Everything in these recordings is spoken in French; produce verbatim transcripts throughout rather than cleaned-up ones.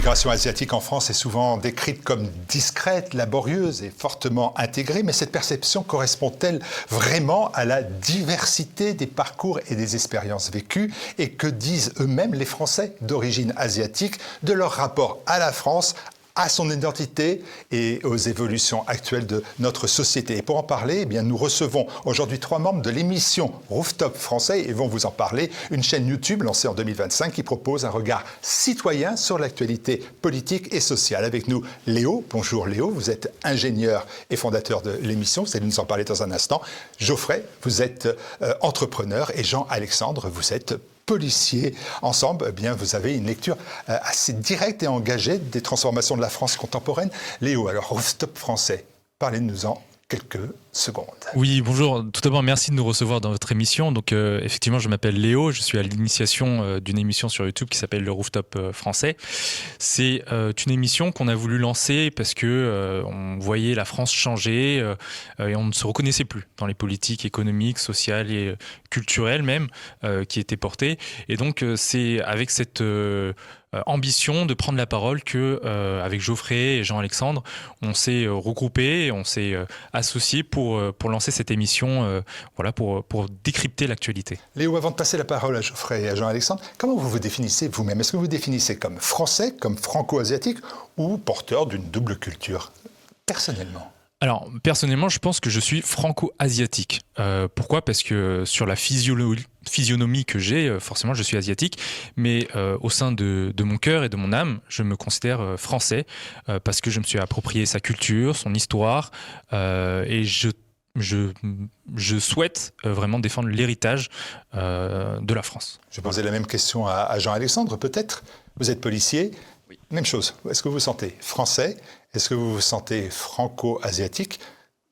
L'immigration asiatique en France est souvent décrite comme discrète, laborieuse et fortement intégrée, mais cette perception correspond-elle vraiment à la diversité des parcours et des expériences vécues? Et que disent eux-mêmes les Français d'origine asiatique de leur rapport à la France, à son identité et aux évolutions actuelles de notre société? Et pour en parler, eh bien, nous recevons aujourd'hui trois membres de l'émission Rooftop Français et vont vous en parler. Une chaîne YouTube lancée en deux mille vingt-cinq qui propose un regard citoyen sur l'actualité politique et sociale. Avec nous, Léo. Bonjour Léo, vous êtes ingénieur et fondateur de l'émission. Vous allez nous en parler dans un instant. Geoffrey, vous êtes euh, entrepreneur et Jean-Alexandre, vous êtes policiers. Ensemble, eh bien, vous avez une lecture euh, assez directe et engagée des transformations de la France contemporaine. Léo, alors, Rooftop Français, parlez-nous-en quelques secondes. Oui, bonjour. Tout d'abord, merci de nous recevoir dans votre émission. Donc, euh, effectivement, je m'appelle Léo. Je suis à l'initiation euh, d'une émission sur YouTube qui s'appelle le Rooftop euh, Français. C'est euh, une émission qu'on a voulu lancer parce que euh, on voyait la France changer euh, et on ne se reconnaissait plus dans les politiques économiques, sociales et culturelles même euh, qui étaient portées. Et donc, euh, c'est avec cette euh, Euh, ambition de prendre la parole que euh, avec Geoffrey et Jean-Alexandre, on s'est euh, regroupés, on s'est euh, associés pour euh, pour lancer cette émission, euh, voilà, pour pour décrypter l'actualité. Léo, avant de passer la parole à Geoffrey et à Jean-Alexandre, comment vous vous définissez vous-même? Est-ce que vous vous définissez comme français, comme franco-asiatique ou porteur d'une double culture, personnellement? Alors, personnellement, je pense que je suis franco-asiatique. Euh, pourquoi ? Parce que sur la physiolo- physionomie que j'ai, forcément, je suis asiatique. Mais euh, au sein de, de mon cœur et de mon âme, je me considère euh, français euh, parce que je me suis approprié sa culture, son histoire. Euh, et je, je, je souhaite euh, vraiment défendre l'héritage euh, de la France. Je vais poser la même question à, à Jean-Alexandre, peut-être. Vous êtes policier. Oui. Même chose. Est-ce que vous vous sentez français ? Est-ce que vous vous sentez franco-asiatique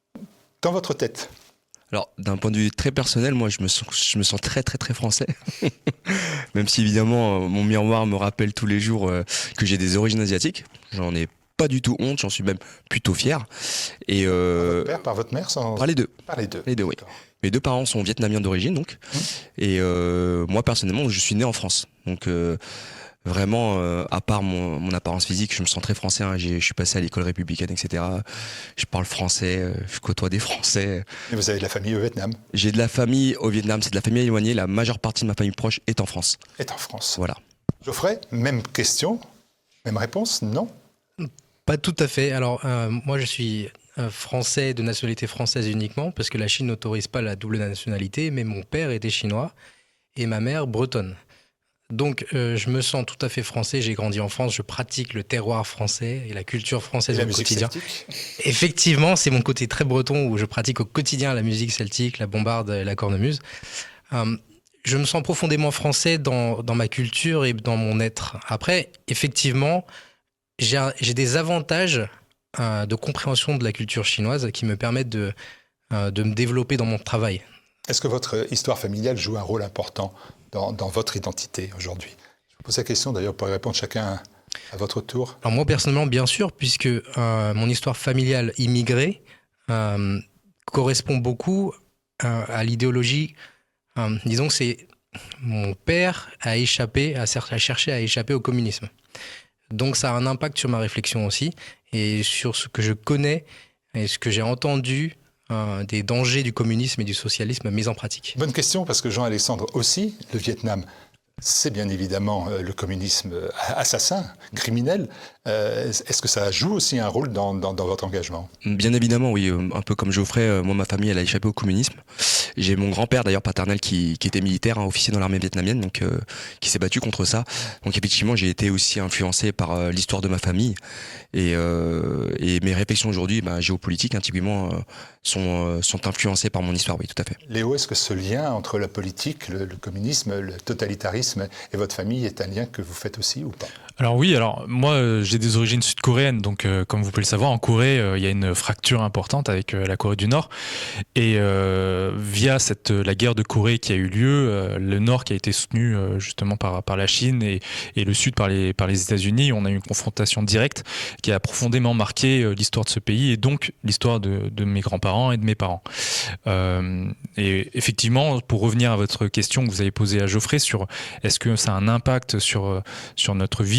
dans votre tête? Alors, d'un point de vue très personnel, moi, je me sens, je me sens très, très, très français. Même si, évidemment, mon miroir me rappelle tous les jours que j'ai des origines asiatiques. J'en ai pas du tout honte, j'en suis même plutôt fier. Et euh, par votre père, par votre mère sans... Par les deux. Par les deux. Les deux, oui. Mes deux parents sont vietnamiens d'origine, donc. Mmh. Et euh, moi, personnellement, je suis né en France. Donc... Euh, Vraiment, euh, à part mon, mon apparence physique, je me sens très français. Hein. J'ai, je suis passé à l'école républicaine, et cetera. Je parle français, euh, je côtoie des Français. Et vous avez de la famille au Vietnam? J'ai de la famille au Vietnam, c'est de la famille éloignée. La majeure partie de ma famille proche est en France. Est en France. Voilà. Geoffrey, même question, même réponse, non? Pas tout à fait. Alors, euh, moi, je suis euh, français de nationalité française uniquement, parce que la Chine n'autorise pas la double nationalité, mais mon père était chinois et ma mère bretonne. Donc, euh, je me sens tout à fait français. J'ai grandi en France. Je pratique le terroir français et la culture française et au quotidien. Effectivement, c'est mon côté très breton où je pratique au quotidien la musique celtique, la bombarde et la cornemuse. Euh, je me sens profondément français dans, dans ma culture et dans mon être. Après, effectivement, j'ai, j'ai des avantages euh, de compréhension de la culture chinoise qui me permettent de, euh, de me développer dans mon travail. Est-ce que votre histoire familiale joue un rôle important Dans, dans votre identité aujourd'hui? Je vous pose la question d'ailleurs pour répondre chacun à votre tour. Alors moi personnellement bien sûr, puisque euh, mon histoire familiale immigrée euh, correspond beaucoup euh, à l'idéologie. Euh, disons que c'est mon père a échappé, a, a cherché à échapper au communisme. Donc ça a un impact sur ma réflexion aussi et sur ce que je connais et ce que j'ai entendu. Euh, des dangers du communisme et du socialisme mis en pratique. Bonne question, parce que Jean-Alexandre aussi, le Vietnam, c'est bien évidemment euh, le communisme euh, assassin, criminel. Euh, est-ce que ça joue aussi un rôle dans, dans, dans votre engagement? Bien évidemment, oui. Un peu comme Geoffrey, euh, moi, ma famille, elle a échappé au communisme. J'ai mon grand-père, d'ailleurs paternel, qui, qui était militaire, hein, officier dans l'armée vietnamienne, donc euh, qui s'est battu contre ça. Donc effectivement, j'ai été aussi influencé par euh, l'histoire de ma famille. Et, euh, et mes réflexions aujourd'hui, bah, géopolitiques, hein, typiquement, euh, sont, euh, sont influencées par mon histoire, oui, tout à fait. Léo, est-ce que ce lien entre la politique, le, le communisme, le totalitarisme et votre famille est un lien que vous faites aussi ou pas? Alors oui, alors moi euh, j'ai des origines sud-coréennes, donc euh, comme vous pouvez le savoir, en Corée euh, il y a une fracture importante avec euh, la Corée du Nord, et euh, via cette la guerre de Corée qui a eu lieu, euh, le Nord qui a été soutenu euh, justement par par la Chine et et le Sud par les par les États-Unis, on a eu une confrontation directe qui a profondément marqué euh, l'histoire de ce pays et donc l'histoire de de mes grands-parents et de mes parents. Euh, et effectivement, pour revenir à votre question que vous avez posée à Geoffrey sur est-ce que ça a un impact sur sur notre vie,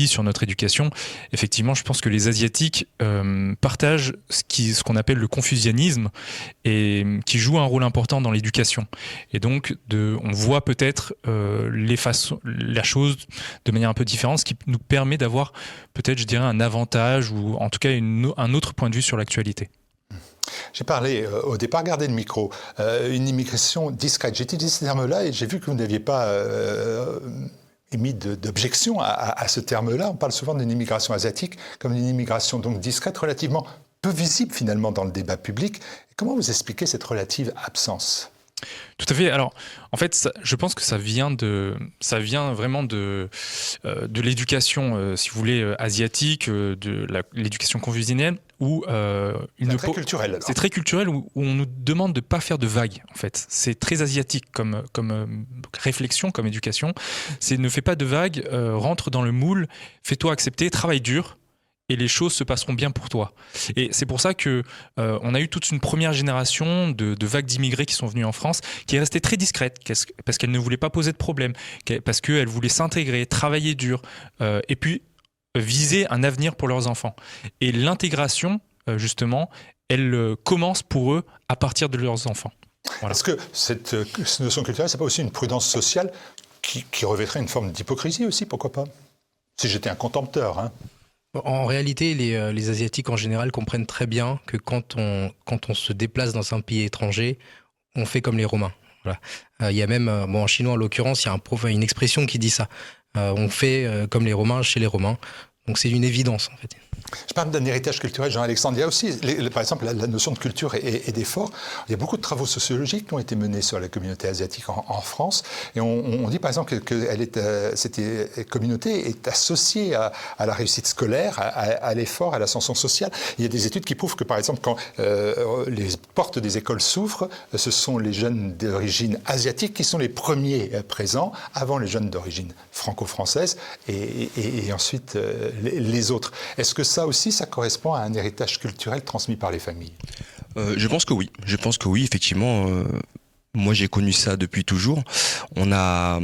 sur notre éducation, effectivement, je pense que les Asiatiques euh, partagent ce, qui, ce qu'on appelle le confucianisme et qui joue un rôle important dans l'éducation. Et donc, de, on voit peut-être euh, les façons, la chose de manière un peu différente, ce qui nous permet d'avoir peut-être, je dirais, un avantage ou en tout cas une, un autre point de vue sur l'actualité. J'ai parlé euh, au départ, gardez le micro, euh, une immigration discrète. J'ai utilisé ce terme-là et j'ai vu que vous n'aviez pas euh, émis de, d'objection à, à, à ce terme-là. On parle souvent d'une immigration asiatique comme une immigration donc discrète, relativement peu visible finalement dans le débat public. Comment vous expliquez cette relative absence ? Tout à fait. Alors, en fait, ça, je pense que ça vient de, ça vient vraiment de, euh, de l'éducation, euh, si vous voulez, euh, asiatique, euh, de la, l'éducation confucianienne, où euh, une c'est très culturel. Alors. C'est très culturel où, où on nous demande de pas faire de vagues. En fait, c'est très asiatique comme comme euh, réflexion, comme éducation. C'est ne fais pas de vagues, euh, rentre dans le moule, fais-toi accepter, travaille dur. Et les choses se passeront bien pour toi. Et c'est pour ça que euh, on a eu toute une première génération de, de vagues d'immigrés qui sont venus en France, qui est restée très discrète, parce qu'elle ne voulait pas poser de problème, parce qu'elle voulait s'intégrer, travailler dur, euh, et puis viser un avenir pour leurs enfants. Et l'intégration, euh, justement, elle euh, commence pour eux à partir de leurs enfants. Voilà. Est-ce que cette, euh, cette notion culturelle, c'est pas aussi une prudence sociale qui, qui revêtrait une forme d'hypocrisie aussi, pourquoi pas ? Si j'étais un contempteur, hein. En réalité, les, les Asiatiques en général comprennent très bien que quand on, quand on se déplace dans un pays étranger, on fait comme les Romains. Voilà. Euh, il y a même, bon, en chinois en l'occurrence, il y a un, une expression qui dit ça. Euh, on fait euh, comme les Romains chez les Romains. Donc c'est une évidence en fait. Je parle d'un héritage culturel, Jean-Alexandre. Il y a aussi, les, les, par exemple, la, la notion de culture et, et, et d'effort. Il y a beaucoup de travaux sociologiques qui ont été menés sur la communauté asiatique en, en France. Et on, on dit par exemple que, que elle est, euh, cette communauté est associée à, à la réussite scolaire, à, à l'effort, à l'ascension sociale. Il y a des études qui prouvent que, par exemple, quand euh, les portes des écoles s'ouvrent, ce sont les jeunes d'origine asiatique qui sont les premiers présents, avant les jeunes d'origine franco-française, et, et, et ensuite euh, les, les autres. Est-ce que ça aussi, ça correspond à un héritage culturel transmis par les familles ? euh, Je pense que oui. Je pense que oui, effectivement. Euh, moi, j'ai connu ça depuis toujours. On a,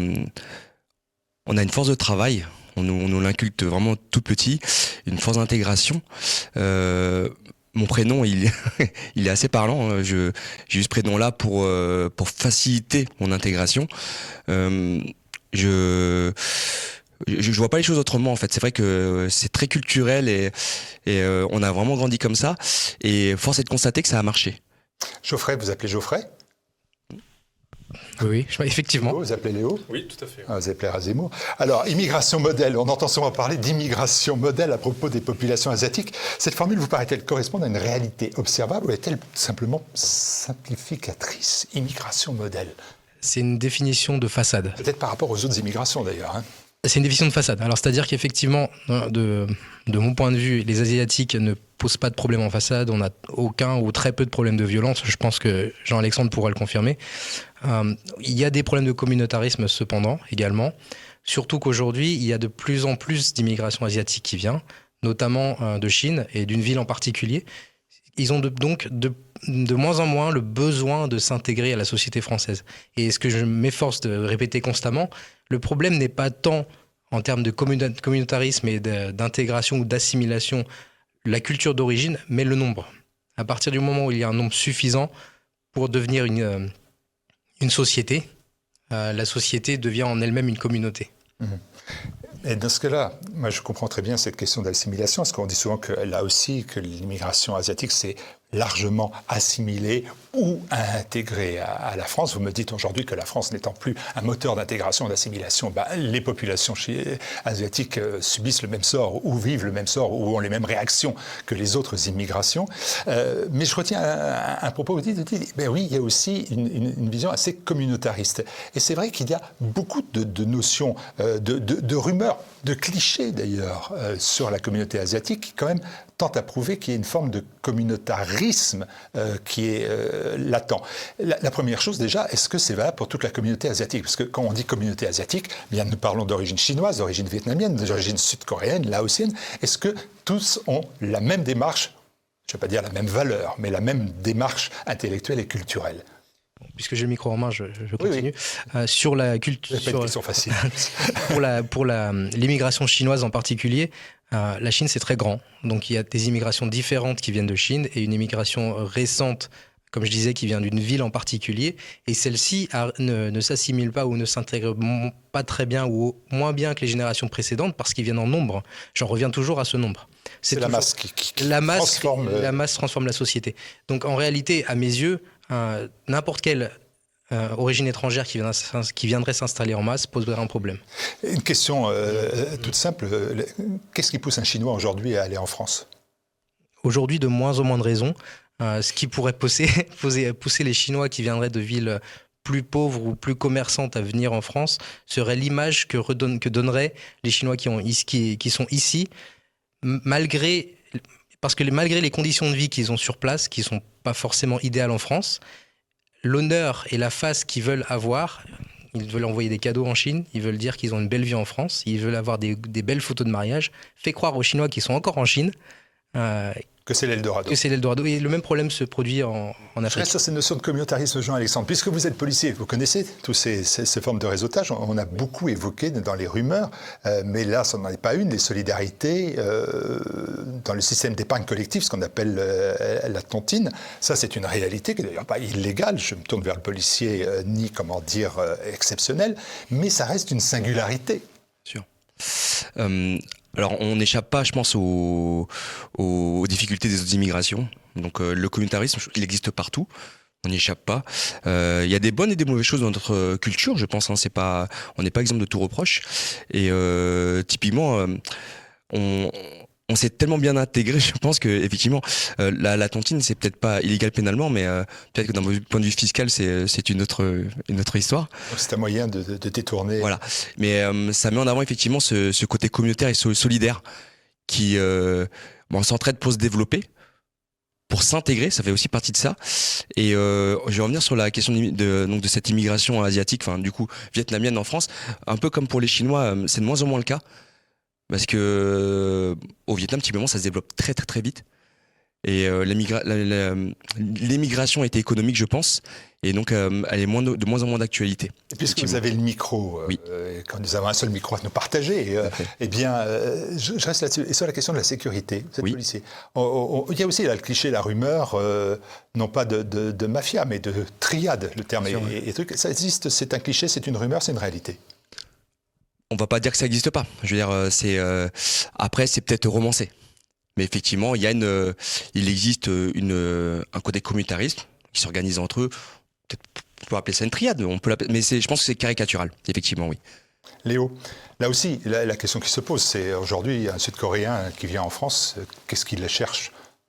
on a une force de travail. On nous, on nous l'inculque vraiment tout petit. Une force d'intégration. Euh, mon prénom, il, il est assez parlant. Je, j'ai eu ce prénom-là pour, euh, pour faciliter mon intégration. Euh, je... Je, je vois pas les choses autrement en fait. C'est vrai que c'est très culturel et, et euh, on a vraiment grandi comme ça. Et force est de constater que ça a marché. Geoffrey, vous appelez Geoffrey ? Oui, effectivement. Léo, vous appelez Léo ? Oui, tout à fait. Ah, vous appelez Razemo. Alors, immigration modèle. On entend souvent parler d'immigration modèle à propos des populations asiatiques. Cette formule vous paraît-elle correspondre à une réalité observable ou est-elle simplement simplificatrice ? Immigration modèle. C'est une définition de façade. Peut-être par rapport aux autres immigrations d'ailleurs, hein. C'est une définition de façade. Alors, c'est-à-dire qu'effectivement, de, de mon point de vue, les Asiatiques ne posent pas de problème en façade. On n'a aucun ou très peu de problèmes de violence. Je pense que Jean-Alexandre pourra le confirmer. Euh, il y a des problèmes de communautarisme cependant, également. Surtout qu'aujourd'hui, il y a de plus en plus d'immigration asiatique qui vient, notamment euh, de Chine et d'une ville en particulier. Ils ont de, donc de, de moins en moins le besoin de s'intégrer à la société française. Et ce que je m'efforce de répéter constamment, le problème n'est pas tant en termes de communautarisme et d'intégration ou d'assimilation, la culture d'origine, mais le nombre. À partir du moment où il y a un nombre suffisant pour devenir une, une société, euh, la société devient en elle-même une communauté. Mmh. Et dans ce cas-là, moi je comprends très bien cette question d'assimilation, parce qu'on dit souvent que là aussi, que l'immigration asiatique s'est largement assimilée ou intégrée à, à la France. Vous me dites aujourd'hui que la France n'étant plus un moteur d'intégration, d'assimilation, ben, les populations asiatiques euh, subissent le même sort, ou vivent le même sort, ou ont les mêmes réactions que les autres immigrations. Euh, mais je retiens un, un propos, vous dites, vous dites ben oui, il y a aussi une, une, une vision assez communautariste. Et c'est vrai qu'il y a beaucoup de, de notions, euh, de, de, de rumeurs, de clichés d'ailleurs, euh, sur la communauté asiatique, qui quand même tentent à prouver qu'il y a une forme de communautarisme euh, qui est euh, latent. La, la première chose déjà, est-ce que c'est valable pour toute la communauté asiatique ? Parce que quand on dit communauté asiatique, bien nous parlons d'origine chinoise, d'origine vietnamienne, d'origine sud-coréenne, laotienne. Est-ce que tous ont la même démarche, je ne vais pas dire la même valeur, mais la même démarche intellectuelle et culturelle ? puisque j'ai le micro en main, je, je continue. Oui, oui. Euh, sur la culture, C'est pas une question facile. pour la pour la l'immigration chinoise en particulier, euh, la Chine c'est très grand, donc il y a des immigrations différentes qui viennent de Chine et une immigration récente, comme je disais, qui vient d'une ville en particulier, et celle-ci a, ne, ne s'assimile pas ou ne s'intègre pas très bien ou moins bien que les générations précédentes parce qu'ils viennent en nombre. J'en reviens toujours à ce nombre. C'est, c'est la masse qui, qui, qui la masse, transforme... La masse transforme la société. Donc en réalité, à mes yeux, euh, n'importe quelle euh, origine étrangère qui, viendrait, qui viendrait s'installer en masse poserait un problème. Une question euh, toute simple. Qu'est-ce qui pousse un Chinois aujourd'hui à aller en France ? Aujourd'hui, de moins en moins de raisons. Euh, ce qui pourrait pousser, pousser, pousser les Chinois qui viendraient de villes plus pauvres ou plus commerçantes à venir en France serait l'image que, redonne, que donneraient les Chinois qui, ont, qui, qui sont ici, malgré, parce que les, malgré les conditions de vie qu'ils ont sur place, qui ne sont pas forcément idéales en France, l'honneur et la face qu'ils veulent avoir, ils veulent envoyer des cadeaux en Chine, ils veulent dire qu'ils ont une belle vie en France, ils veulent avoir des, des belles photos de mariage, fait croire aux Chinois qui sont encore en Chine, euh, que c'est l'Eldorado. Que c'est l'Eldorado. Et le même problème se produit en, en Afrique. Je reste sur cette notion de communautarisme, Jean-Alexandre. Puisque vous êtes policier, vous connaissez toutes ces, ces, ces formes de réseautage. On a beaucoup évoqué dans les rumeurs, euh, mais là, ça n'en est pas une, les solidarités euh, dans le système d'épargne collective, ce qu'on appelle euh, la tontine. Ça, c'est une réalité qui n'est d'ailleurs pas illégale. Je me tourne vers le policier, euh, ni, comment dire, euh, exceptionnel, mais ça reste une singularité. Sûr. Euh... Alors, on n'échappe pas, je pense, aux, aux difficultés des autres immigrations. Donc, euh, le communautarisme, il existe partout. On n'y échappe pas. Il euh, y a des bonnes et des mauvaises choses dans notre culture, je pense. Hein, c'est pas, on n'est pas exempt de tout reproche. Et euh, typiquement, euh, on, on s'est tellement bien intégré, je pense que effectivement, euh, la, la tontine, c'est peut-être pas illégal pénalement, mais euh, peut-être que d'un point de vue fiscal, c'est, c'est une autre, une autre histoire. Donc c'est un moyen de, de, de détourner. Voilà. Mais euh, ça met en avant effectivement ce, ce côté communautaire et solidaire qui, euh, bon, s'entraide pour se développer, pour s'intégrer. Ça fait aussi partie de ça. Et euh, je vais revenir sur la question de, de, donc de cette immigration asiatique, enfin du coup vietnamienne en France. Un peu comme pour les Chinois, c'est de moins en moins le cas. Parce que euh, au Vietnam, typiquement, ça se développe très très très vite. Et euh, l'émigra- la, la, l'émigration a été économique, je pense, et donc euh, elle est moins de, de moins en moins d'actualité. Et puisque vous avez le micro, euh, oui. euh, quand nous avons un seul micro à nous partager, euh, eh bien, euh, je, je reste là-dessus. Et sur la question de la sécurité, vous êtes oui. policier. On, on, il y a aussi là, le cliché, la rumeur, euh, non pas de, de, de mafia, mais de triade, le terme. Et, et, et truc, ça existe, c'est un cliché, c'est une rumeur, c'est une réalité. On va pas dire que ça n'existe pas. Je veux dire, c'est euh, après c'est peut-être romancé, mais effectivement, il y a une, euh, il existe une, euh, un côté communautarisme qui s'organise entre eux. Peut-être on peut appeler ça une triade, on peut l'appeler, mais c'est, je pense que c'est caricatural. Effectivement, oui. Léo, là aussi, la, la question qui se pose, c'est aujourd'hui un Sud-Coréen qui vient en France, qu'est-ce qu'il cherche ?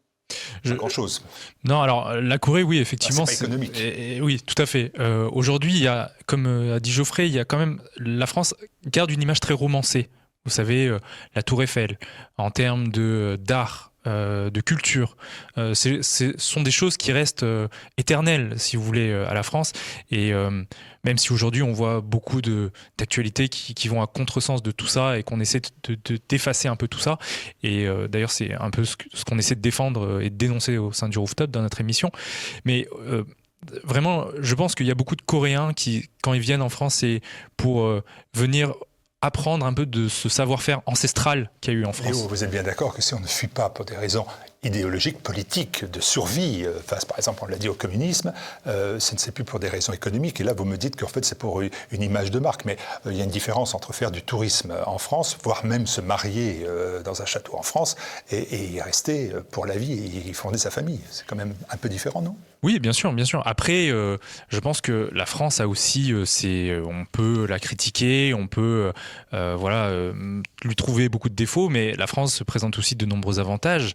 Pas grand-chose. Non, alors la Corée, oui, effectivement. Ah, c'est pas économique. C'est, et, et, oui, tout à fait. Euh, aujourd'hui, il y a, comme a dit Geoffrey, il y a quand même la France garde une image très romancée. Vous savez, euh, la Tour Eiffel, en termes de d'art, euh, de culture, euh, c'est, c'est, sont des choses qui restent euh, éternelles, si vous voulez, euh, à la France. Et euh, même si aujourd'hui on voit beaucoup de d'actualités qui, qui vont à contresens de tout ça et qu'on essaie de, de d'effacer un peu tout ça. Et euh, d'ailleurs, c'est un peu ce, ce qu'on essaie de défendre et de dénoncer au sein du Rooftop dans notre émission. Mais euh, vraiment, je pense qu'il y a beaucoup de Coréens qui, quand ils viennent en France, c'est pour euh, venir apprendre un peu de ce savoir-faire ancestral qu'il y a eu en France. Léo, vous êtes bien d'accord que si on ne fuit pas pour des raisons idéologiques, politiques, de survie, euh, face par exemple, on l'a dit, au communisme, euh, ce ne c'est plus pour des raisons économiques. Et là, vous me dites qu'en fait, c'est pour une image de marque. Mais euh, il y a une différence entre faire du tourisme en France, voire même se marier euh, dans un château en France, et, et y rester pour la vie et y fonder sa famille. C'est quand même un peu différent, non ? Oui, bien sûr, bien sûr. Après, euh, je pense que la France a aussi, euh, c'est, euh, on peut la critiquer, on peut, euh, voilà, euh, lui trouver beaucoup de défauts, mais la France se présente aussi de nombreux avantages,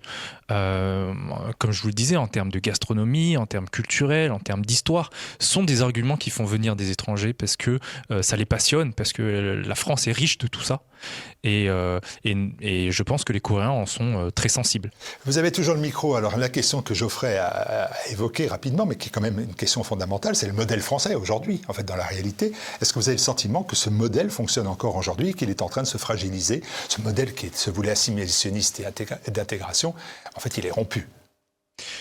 euh, comme je vous le disais, en termes de gastronomie, en termes culturels, en termes d'histoire, sont des arguments qui font venir des étrangers parce que euh, ça les passionne, parce que la France est riche de tout ça. Et, euh, et, et je pense que les Coréens en sont euh, très sensibles. Vous avez toujours le micro. Alors la question que Geoffrey a, a évoquée rapidement, mais qui est quand même une question fondamentale, c'est le modèle français aujourd'hui, en fait, dans la réalité. Est-ce que vous avez le sentiment que ce modèle fonctionne encore aujourd'hui et qu'il est en train de se fragiliser ? Ce modèle qui se voulait assimilationniste et intégra- d'intégration, en fait, il est rompu.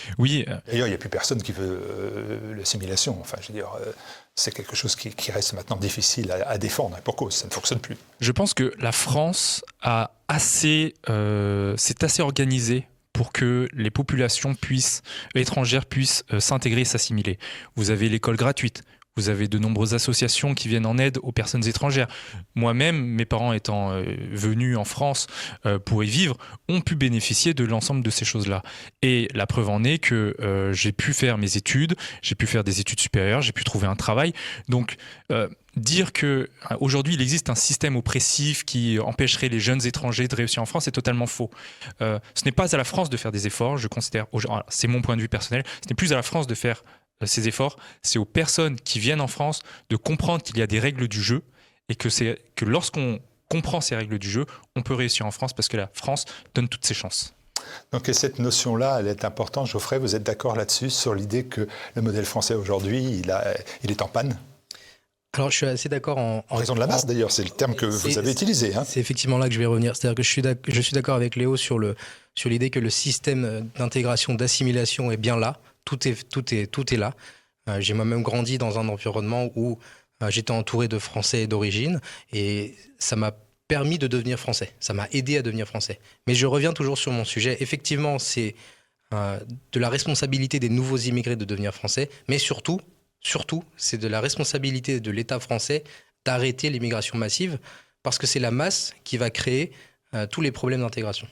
Oui. D'ailleurs, il n'y a plus personne qui veut euh, l'assimilation. Enfin, je veux dire, euh, c'est quelque chose qui, qui reste maintenant difficile à, à défendre. Et pour cause, ça ne fonctionne plus. Je pense que la France a assez, euh, s'est assez organisée pour que les populations puissent, étrangères puissent euh, s'intégrer et s'assimiler. Vous avez l'école gratuite. Vous avez de nombreuses associations qui viennent en aide aux personnes étrangères. Moi-même, mes parents étant euh, venus en France euh, pour y vivre, ont pu bénéficier de l'ensemble de ces choses-là. Et la preuve en est que euh, j'ai pu faire mes études, j'ai pu faire des études supérieures, j'ai pu trouver un travail. Donc, euh, dire qu'aujourd'hui, il existe un système oppressif qui empêcherait les jeunes étrangers de réussir en France, c'est totalement faux. Euh, ce n'est pas à la France de faire des efforts, je considère, c'est mon point de vue personnel, ce n'est plus à la France de faire ces efforts, c'est aux personnes qui viennent en France de comprendre qu'il y a des règles du jeu et que, c'est, que lorsqu'on comprend ces règles du jeu, on peut réussir en France parce que la France donne toutes ses chances. Donc et cette notion-là, elle est importante. Geoffrey, vous êtes d'accord là-dessus, sur l'idée que le modèle français aujourd'hui, il, a, il est en panne? Alors je suis assez d'accord en... En raison de la masse d'ailleurs, c'est le terme que vous avez utilisé. Hein. C'est effectivement là que je vais revenir. C'est-à-dire que je suis d'accord, je suis d'accord avec Léo sur, le, sur l'idée que le système d'intégration, d'assimilation est bien là. Tout est, tout est, tout est là. Euh, j'ai moi-même grandi dans un environnement où euh, j'étais entouré de Français d'origine et ça m'a permis de devenir français. Ça m'a aidé à devenir français. Mais je reviens toujours sur mon sujet. Effectivement, c'est euh, de la responsabilité des nouveaux immigrés de devenir français, mais surtout, surtout, c'est de la responsabilité de l'État français d'arrêter l'immigration massive parce que c'est la masse qui va créer euh, tous les problèmes d'intégration.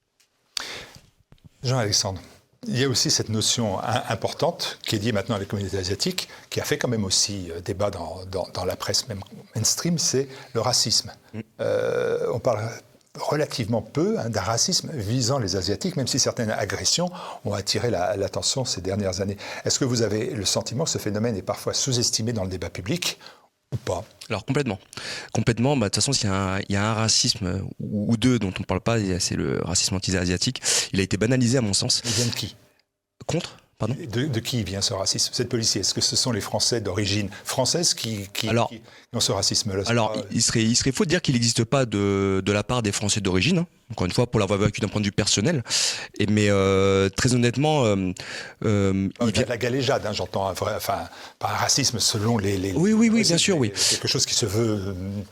Jean-Alexandre, il y a aussi cette notion importante qui est liée maintenant à la communauté asiatique, qui a fait quand même aussi débat dans, dans, dans la presse même mainstream, c'est le racisme. Mm. Euh, on parle relativement peu hein, d'un racisme visant les Asiatiques, même si certaines agressions ont attiré la, l'attention ces dernières années. Est-ce que vous avez le sentiment que ce phénomène est parfois sous-estimé dans le débat public ou pas? Alors complètement. Complètement, bah, de toute façon, s'il y a un, il y a un racisme ou, ou deux dont on ne parle pas, c'est le racisme anti-asiatique. Il a été banalisé à mon sens. Il vient de qui? Contre Pardon de, de qui vient ce racisme? Vous êtes policier. Est-ce que ce sont les Français d'origine française qui, qui, alors, qui ont ce racisme-là? Alors, pas... il, serait, il serait faux de dire qu'il n'existe pas de, de la part des Français d'origine. Hein. Encore une fois, pour l'avoir vécu d'un point de vue personnel. Et, mais euh, très honnêtement... Euh, euh, il vient de la galéjade, hein, j'entends. Enfin, pas un racisme selon les... les oui, oui, oui, bien sûr, oui. Quelque chose qui se veut...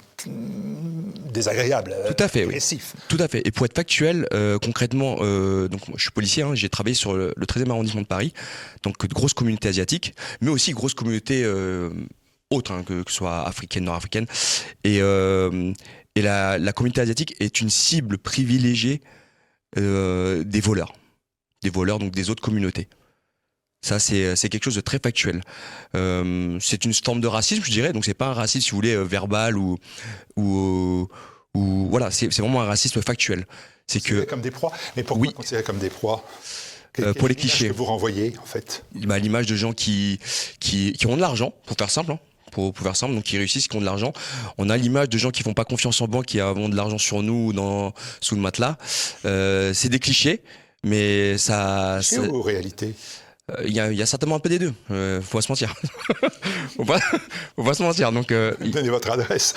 désagréable, tout à fait, agressif. Oui. Tout à fait. Et pour être factuel, euh, concrètement, euh, donc moi, je suis policier, hein, j'ai travaillé sur le, le treizième arrondissement de Paris, donc de grosses communautés asiatiques, mais aussi grosses communautés euh, autres, hein, que, que ce soit africaines, nord-africaines. Et, euh, et la, la communauté asiatique est une cible privilégiée euh, des voleurs, des voleurs donc des autres communautés. Ça, c'est, c'est quelque chose de très factuel. Euh, c'est une forme de racisme, je dirais. Donc, c'est pas un racisme, si vous voulez, verbal ou, ou, ou voilà. C'est, c'est vraiment un racisme factuel. C'est que comme des proies. Mais pourquoi oui. considérer comme des proies? Euh, pour les clichés. Que vous renvoyez, en fait. Bah, l'image de gens qui, qui, qui ont de l'argent, pour faire simple. Hein. Pour, pour faire simple, donc qui réussissent, qui ont de l'argent. On a l'image de gens qui font pas confiance en banque, qui ont de l'argent sur nous ou dans, sous le matelas. Euh, c'est des clichés, mais ça. C'est ou réalité? Il y, y a certainement un peu des deux, euh, faut pas se mentir. faut, pas, faut pas se mentir. Donc, euh, donnez votre adresse.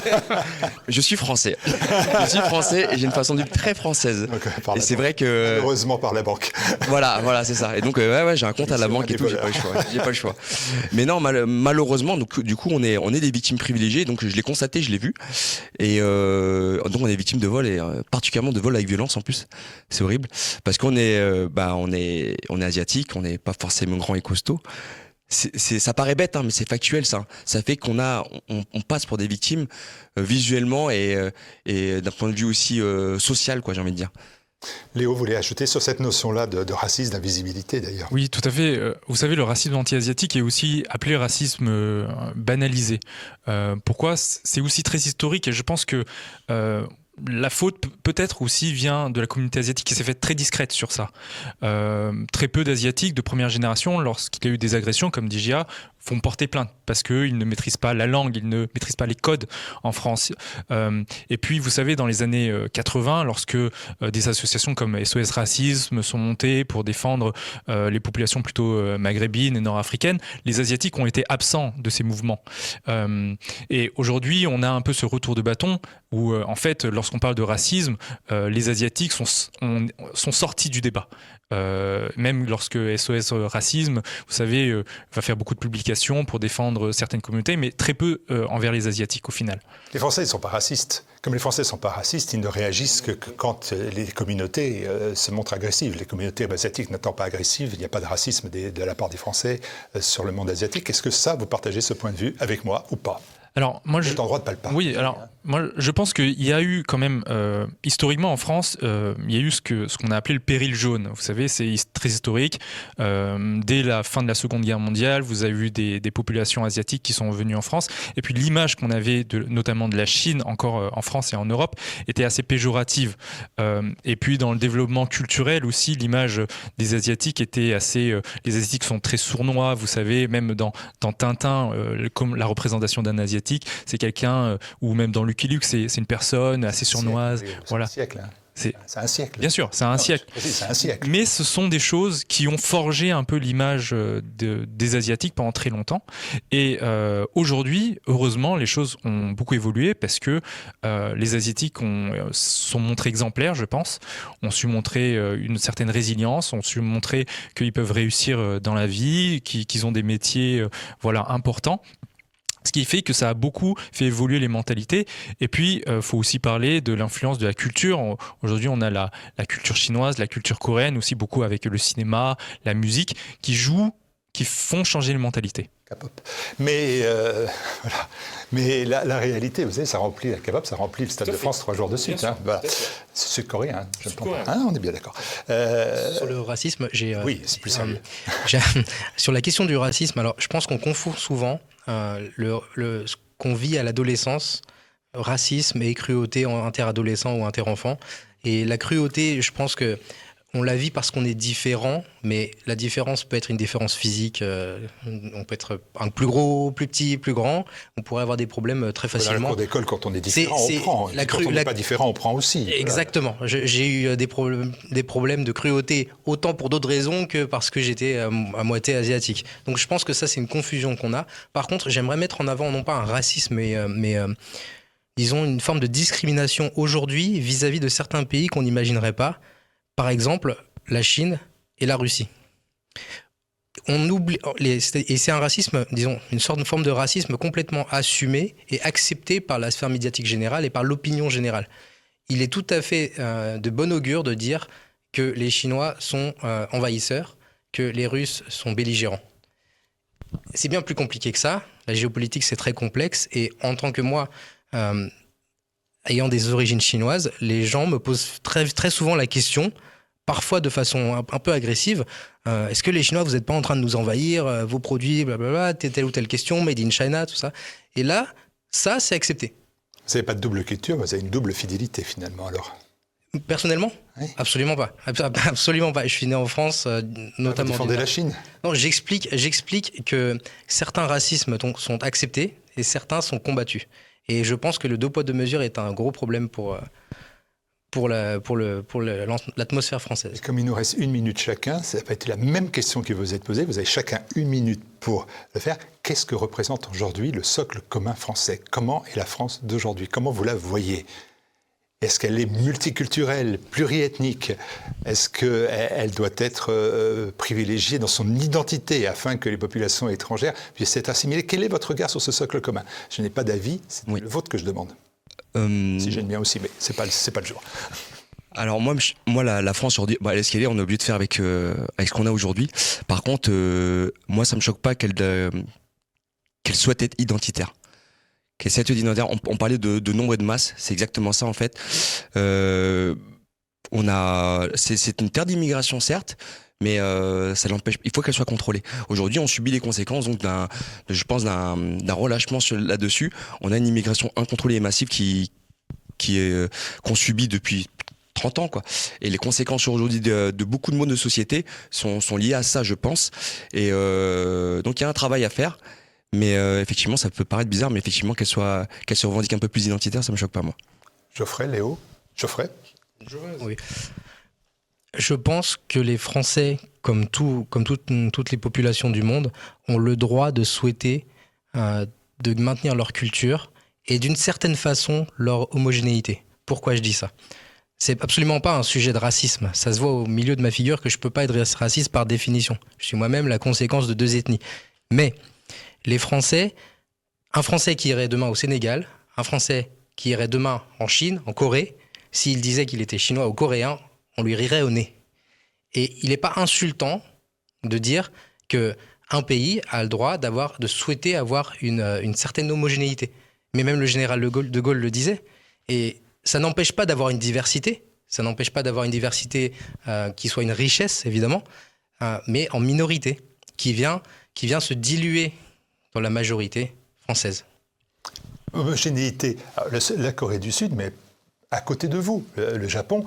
Je suis français. Je suis français et j'ai une façon de vivre très française. Donc, et c'est banque. Vrai que. Heureusement par la banque. Voilà, voilà, c'est ça. Et donc, euh, ouais, ouais, j'ai un compte à la banque et tout, j'ai pas le choix. J'ai pas le choix. Mais non, mal, malheureusement, donc, du coup, on est, on est des victimes privilégiées. Donc, je l'ai constaté, je l'ai vu. Et euh, donc, on est victimes de vol et euh, particulièrement de vol avec violence en plus. C'est horrible parce qu'on est, euh, bah, on est, on est asiatique, on est pas forcément grand et costaud. C'est, c'est, ça paraît bête, hein, mais c'est factuel, ça. Ça fait qu'on a, on, on passe pour des victimes euh, visuellement et, euh, et d'un point de vue aussi euh, social, quoi, j'ai envie de dire. Léo voulait ajouter sur cette notion-là de, de racisme, d'invisibilité d'ailleurs. Oui, tout à fait. Vous savez, le racisme anti-asiatique est aussi appelé racisme euh, banalisé. Euh, pourquoi ? C'est aussi très historique et je pense que euh, la faute peut-être aussi vient de la communauté asiatique qui s'est faite très discrète sur ça. Euh, très peu d'Asiatiques de première génération, lorsqu'il y a eu des agressions, comme dit Gia, font porter plainte parce qu'ils ne maîtrisent pas la langue, ils ne maîtrisent pas les codes en France. Euh, et puis, vous savez, dans les années quatre-vingts, lorsque euh, des associations comme S O S Racisme sont montées pour défendre euh, les populations plutôt euh, maghrébines et nord-africaines, les Asiatiques ont été absents de ces mouvements. Euh, et aujourd'hui, on a un peu ce retour de bâton où, euh, en fait, lorsqu'on lorsqu'on parle de racisme, euh, les Asiatiques sont, on, sont sortis du débat. Euh, même lorsque S O S Racisme, vous savez, euh, va faire beaucoup de publications pour défendre certaines communautés, mais très peu euh, envers les Asiatiques au final. Les Français ne sont pas racistes. Comme les Français ne sont pas racistes, ils ne réagissent que, que quand les communautés euh, se montrent agressives. Les communautés asiatiques n'étant pas agressives, il n'y a pas de racisme des, de la part des Français euh, sur le monde asiatique. Est-ce que ça, vous partagez ce point de vue avec moi ou pas ? Alors, moi, Vous je... êtes en droit de pas le parler. Oui, alors, moi, je pense qu'il y a eu quand même, euh, historiquement en France, euh, il y a eu ce, que, ce qu'on a appelé le péril jaune. Vous savez, c'est très historique. Euh, dès la fin de la Seconde Guerre mondiale, vous avez eu des, des populations asiatiques qui sont venues en France. Et puis l'image qu'on avait, de, notamment de la Chine, encore euh, en France et en Europe, était assez péjorative. Euh, et puis dans le développement culturel aussi, l'image des Asiatiques était assez... Euh, les Asiatiques sont très sournois, vous savez, même dans, dans Tintin, euh, comme la représentation d'un Asiatique, c'est quelqu'un, euh, ou même dans Lucky Luke, c'est, c'est une personne assez sournoise. C'est, c'est voilà. un siècle. Hein. C'est... c'est un siècle. Bien sûr, c'est un, non, siècle. c'est un siècle. Mais ce sont des choses qui ont forgé un peu l'image de, des Asiatiques pendant très longtemps. Et euh, aujourd'hui, heureusement, les choses ont beaucoup évolué parce que euh, les Asiatiques ont, sont montrés exemplaires, je pense, ont su montrer une certaine résilience, ont su montrer qu'ils peuvent réussir dans la vie, qu'ils, qu'ils ont des métiers voilà, importants. Ce qui fait que ça a beaucoup fait évoluer les mentalités. Et puis, il euh, faut aussi parler de l'influence de la culture. Aujourd'hui, on a la, la culture chinoise, la culture coréenne, aussi beaucoup avec le cinéma, la musique, qui jouent, qui font changer les mentalités. K-pop. Mais, euh, voilà. Mais la, la réalité, vous savez, ça remplit la K-pop, ça remplit le Stade de France trois jours de suite. Hein. Voilà. C'est sud-coréen, hein, je ne pense pas. Ah, on est bien d'accord. Euh... Sur le racisme, j'ai... Euh, oui, c'est plus sérieux. Euh, j'ai, sur la question du racisme, alors je pense qu'on confond souvent euh, le, le, ce qu'on vit à l'adolescence, racisme et cruauté interadolescent ou interenfant. Et la cruauté, je pense que on la vit parce qu'on est différent, mais la différence peut être une différence physique. Euh, on peut être un plus gros, plus petit, plus grand. On pourrait avoir des problèmes très facilement. Dans la cour d'école, quand on est différent, c'est, on prend. La cru- quand on n'est la... pas différent, on prend aussi. Exactement. Je, j'ai eu des problèmes, des problèmes de cruauté, autant pour d'autres raisons que parce que j'étais à, à moitié asiatique. Donc je pense que ça, c'est une confusion qu'on a. Par contre, j'aimerais mettre en avant non pas un racisme, mais... mais euh, disons une forme de discrimination aujourd'hui vis-à-vis de certains pays qu'on n'imaginerait pas. Par exemple, la Chine et la Russie. On oublie, les, et c'est un racisme, disons, une sorte de forme de racisme complètement assumé et accepté par la sphère médiatique générale et par l'opinion générale. Il est tout à fait euh, de bon augure de dire que les Chinois sont euh, envahisseurs, que les Russes sont belligérants. C'est bien plus compliqué que ça. La géopolitique, c'est très complexe. Et en tant que moi, euh, ayant des origines chinoises, les gens me posent très, très souvent la question, parfois de façon un, un peu agressive, euh, est-ce que les Chinois, vous n'êtes pas en train de nous envahir, euh, vos produits, blablabla, telle ou telle question, made in China, tout ça. Et là, ça, c'est accepté. Vous n'avez pas de double culture, vous avez une double fidélité finalement alors. Personnellement, oui. Absolument pas. Absolument pas. Je suis né en France, euh, notamment. Vous défendez la Chine ? Non, j'explique, j'explique que certains racismes sont acceptés et certains sont combattus. Et je pense que le deux poids deux mesures est un gros problème pour, pour, la, pour, le, pour le, l'atmosphère française. Et comme il nous reste une minute chacun, ça va être la même question qui vous est posée. Vous avez chacun une minute pour le faire. Qu'est-ce que représente aujourd'hui le socle commun français ? Comment est la France d'aujourd'hui ? Comment vous la voyez ? Est-ce qu'elle est multiculturelle, pluriethnique ? Est-ce qu'elle doit être euh, privilégiée dans son identité afin que les populations étrangères puissent être assimilées ? Quel est votre regard sur ce socle commun ? Je n'ai pas d'avis, c'est oui. le vôtre que je demande. Euh... Si j'ai le mien aussi, mais ce n'est pas, c'est pas le jour. Alors moi, moi la, la France, bah, elle est ce qu'elle est, on est obligé de faire avec, euh, avec ce qu'on a aujourd'hui. Par contre, euh, moi ça ne me choque pas qu'elle, euh, qu'elle souhaite être identitaire. On, on parlait de, de nombre et de masse, c'est exactement ça en fait. Euh, on a, c'est, c'est une terre d'immigration certes, mais euh, ça l'empêche. Il faut qu'elle soit contrôlée. Aujourd'hui, on subit les conséquences donc d'un, je pense d'un, d'un relâchement sur, là-dessus. On a une immigration incontrôlée et massive qui, qui est euh, qu'on subit depuis trente ans quoi. Et les conséquences aujourd'hui de, de beaucoup de modes de société sont, sont liées à ça, je pense. Et euh, donc il y a un travail à faire. Mais euh, effectivement, ça peut paraître bizarre, mais effectivement, qu'elle soit, qu'elle se revendique un peu plus identitaire, ça me choque pas, moi. Geoffrey, Léo, Geoffrey. Oui. Je pense que les Français, comme, tout, comme tout, toutes les populations du monde, ont le droit de souhaiter euh, de maintenir leur culture et d'une certaine façon leur homogénéité. Pourquoi je dis ça ? C'est absolument pas un sujet de racisme. Ça se voit au milieu de ma figure que je peux pas être raciste par définition. Je suis moi-même la conséquence de deux ethnies. Mais les Français, un Français qui irait demain au Sénégal, un Français qui irait demain en Chine, en Corée, s'il disait qu'il était chinois ou coréen, on lui rirait au nez. Et il n'est pas insultant de dire qu'un pays a le droit d'avoir, de souhaiter avoir une, une certaine homogénéité. Mais même le général de Gaulle, de Gaulle le disait. Et ça n'empêche pas d'avoir une diversité. Ça n'empêche pas d'avoir une diversité euh, qui soit une richesse, évidemment, euh, mais en minorité, qui vient, qui vient se diluer dans la majorité française. Homogénéité. La Corée du Sud, mais à côté de vous, le Japon,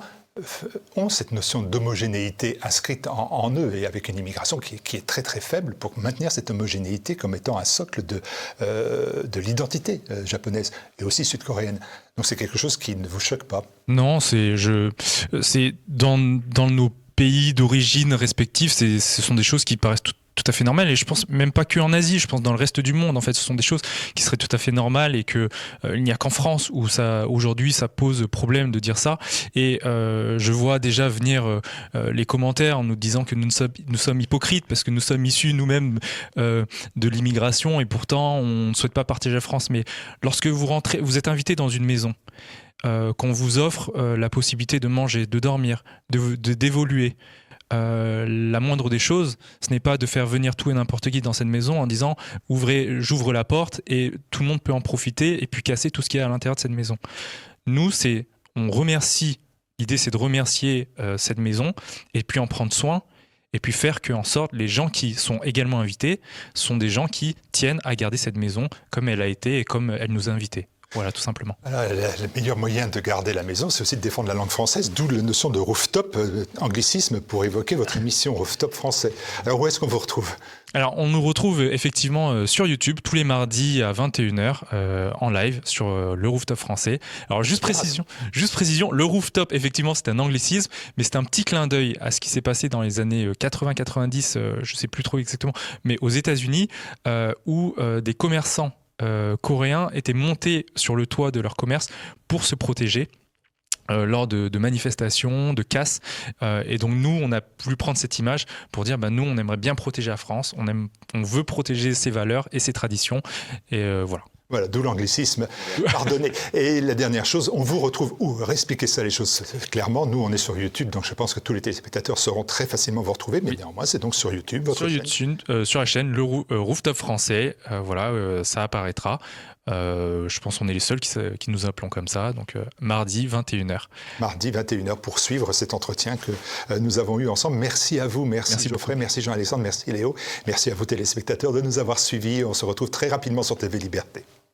ont cette notion d'homogénéité inscrite en, en eux et avec une immigration qui, qui est très très faible pour maintenir cette homogénéité comme étant un socle de, euh, de l'identité euh, japonaise et aussi sud-coréenne. Donc c'est quelque chose qui ne vous choque pas? Non, c'est, je, c'est dans, dans nos pays d'origine respectifs, c'est, ce sont des choses qui paraissent tout, tout à fait normales et je pense même pas qu'en Asie, je pense dans le reste du monde en fait, ce sont des choses qui seraient tout à fait normales et que euh, il n'y a qu'en France où ça aujourd'hui ça pose problème de dire ça et euh, je vois déjà venir euh, les commentaires en nous disant que nous sommes, nous sommes hypocrites parce que nous sommes issus nous-mêmes euh, de l'immigration et pourtant on ne souhaite pas partager la France. Mais lorsque vous rentrez, vous êtes invité dans une maison, euh, qu'on vous offre euh, la possibilité de manger, de dormir, de, de d'évoluer. Euh, la moindre des choses, ce n'est pas de faire venir tout et n'importe qui dans cette maison en disant ouvrez, j'ouvre la porte et tout le monde peut en profiter et puis casser tout ce qu'il y a à l'intérieur de cette maison. Nous, c'est, on remercie, l'idée c'est de remercier euh, cette maison et puis en prendre soin et puis faire qu'en sorte les gens qui sont également invités sont des gens qui tiennent à garder cette maison comme elle a été et comme elle nous a invités. Voilà, tout simplement. Alors, le meilleur moyen de garder la maison, c'est aussi de défendre la langue française, d'où la notion de rooftop, euh, anglicisme, pour évoquer votre émission Rooftop français. Alors, où est-ce qu'on vous retrouve ? Alors, on nous retrouve effectivement euh, sur YouTube tous les mardis à vingt et une heures euh, en live sur euh, le Rooftop français. Alors, juste précision, juste précision, le Rooftop, effectivement, c'est un anglicisme, mais c'est un petit clin d'œil à ce qui s'est passé dans les années quatre-vingts quatre-vingt-dix, euh, je ne sais plus trop exactement, mais aux États-Unis, euh, où euh, des commerçants Euh, coréens étaient montés sur le toit de leur commerce pour se protéger euh, lors de, de manifestations, de casses. Euh, et donc nous, on a voulu prendre cette image pour dire, bah, nous, on aimerait bien protéger la France, on, aime, on veut protéger ses valeurs et ses traditions. Et euh, voilà. Voilà, d'où l'anglicisme. Pardonnez. Et la dernière chose, on vous retrouve où ? Expliquez ça les choses clairement. Nous, on est sur YouTube, donc je pense que tous les téléspectateurs sauront très facilement vous retrouver. Mais oui. Néanmoins, c'est donc sur YouTube, votre sur chaîne. YouTube, euh, sur la chaîne le Roo- euh, Rooftop français. Euh, voilà, euh, ça apparaîtra. Euh, je pense qu'on est les seuls qui, qui nous appelons comme ça. Donc euh, mardi vingt et une heures. Mardi vingt et une heures pour suivre cet entretien que euh, nous avons eu ensemble. Merci à vous, merci, merci Geoffrey, beaucoup. Merci Jean-Alexandre, merci Léo, merci à vous téléspectateurs de nous avoir suivis. On se retrouve très rapidement sur T V Liberté.